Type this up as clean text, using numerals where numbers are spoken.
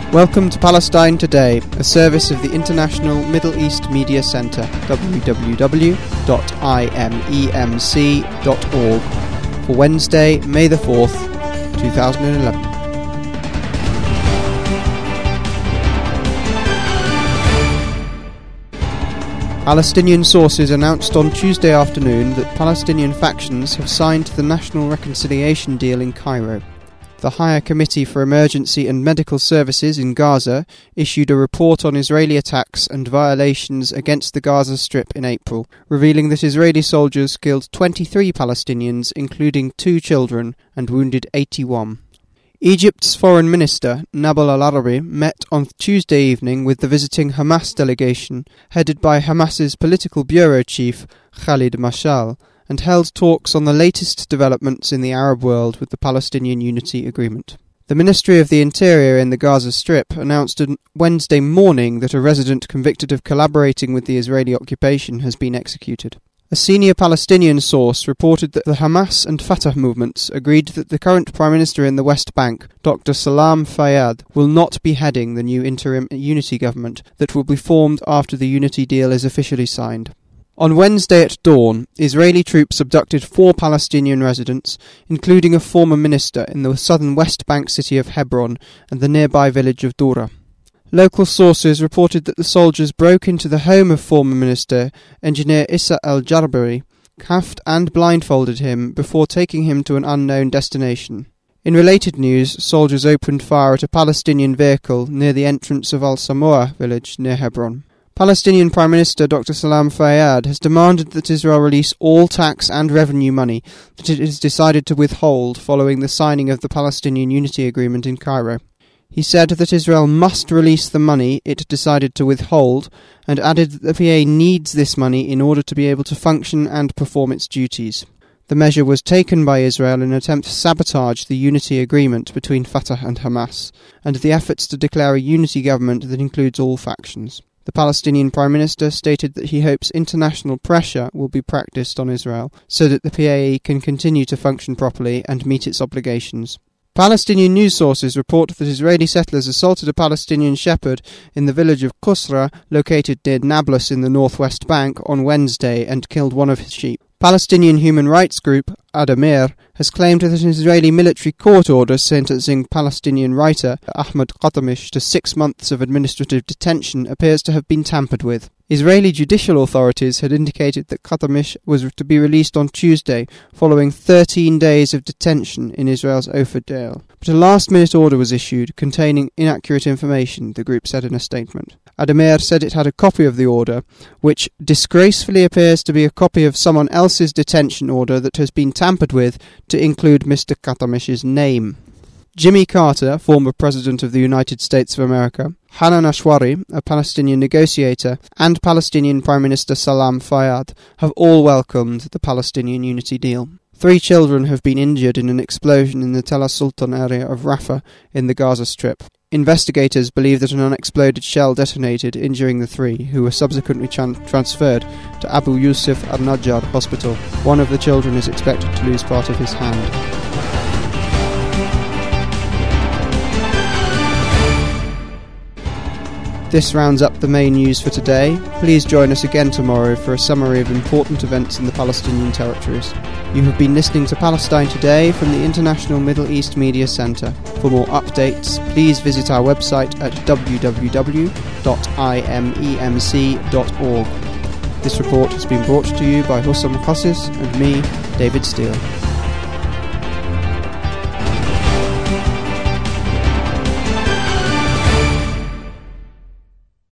Welcome to Palestine Today, a service of the International Middle East Media Centre, www.imemc.org, for Wednesday, May the 4th, 2011. Palestinian sources announced on Tuesday afternoon that Palestinian factions have signed the National Reconciliation Deal in Cairo. The Higher Committee for Emergency and Medical Services in Gaza issued a report on Israeli attacks and violations against the Gaza Strip in April, revealing that Israeli soldiers killed 23 Palestinians, including 2 children, and wounded 81. Egypt's Foreign Minister, Nabil al-Arabi, met on Tuesday evening with the visiting Hamas delegation, headed by Hamas's political bureau chief, Khalid Mashal, and held talks on the latest developments in the Arab world with the Palestinian Unity Agreement. The Ministry of the Interior in the Gaza Strip announced on Wednesday morning that a resident convicted of collaborating with the Israeli occupation has been executed. A senior Palestinian source reported that the Hamas and Fatah movements agreed that the current Prime Minister in the West Bank, Dr. Salam Fayyad, will not be heading the new interim unity government that will be formed after the unity deal is officially signed. On Wednesday at dawn, Israeli troops abducted 4 Palestinian residents, including a former minister, in the southern West Bank city of Hebron and the nearby village of Dura. Local sources reported that the soldiers broke into the home of former minister, engineer Issa al-Jarbari, cuffed and blindfolded him before taking him to an unknown destination. In related news, soldiers opened fire at a Palestinian vehicle near the entrance of Al-Samoa village near Hebron. Palestinian Prime Minister Dr. Salam Fayyad has demanded that Israel release all tax and revenue money that it has decided to withhold following the signing of the Palestinian Unity Agreement in Cairo. He said that Israel must release the money it decided to withhold, and added that the PA needs this money in order to be able to function and perform its duties. The measure was taken by Israel in an attempt to sabotage the unity agreement between Fatah and Hamas, and the efforts to declare a unity government that includes all factions. The Palestinian Prime Minister stated that he hopes international pressure will be practiced on Israel so that the PAE can continue to function properly and meet its obligations. Palestinian news sources report that Israeli settlers assaulted a Palestinian shepherd in the village of Qusra, located near Nablus in the northwest bank, on Wednesday and killed one of his sheep. Palestinian human rights group Addameer has claimed that an Israeli military court order sentencing Palestinian writer Ahmad Qatamish to 6 months of administrative detention appears to have been tampered with. Israeli judicial authorities had indicated that Qatamish was to be released on Tuesday following 13 days of detention in Israel's Ofer jail. But a last-minute order was issued containing inaccurate information, the group said in a statement. Addameer said it had a copy of the order, which disgracefully appears to be a copy of someone else's detention order that has been tampered with to include Mr. Qatamish's name. Jimmy Carter, former President of the United States of America, Hanan Ashwari, a Palestinian negotiator, and Palestinian Prime Minister Salam Fayyad have all welcomed the Palestinian Unity Deal. 3 children have been injured in an explosion in the Tel Sultan area of Rafah in the Gaza Strip. Investigators believe that an unexploded shell detonated, injuring the 3, who were subsequently transferred to Abu Yusuf al-Najjar Hospital. One of the children is expected to lose part of his hand. This rounds up the main news for today. Please join us again tomorrow for a summary of important events in the Palestinian territories. You have been listening to Palestine Today from the International Middle East Media Centre. For more updates, please visit our website at www.imemc.org. This report has been brought to you by Hussam Qassis and me, David Steele.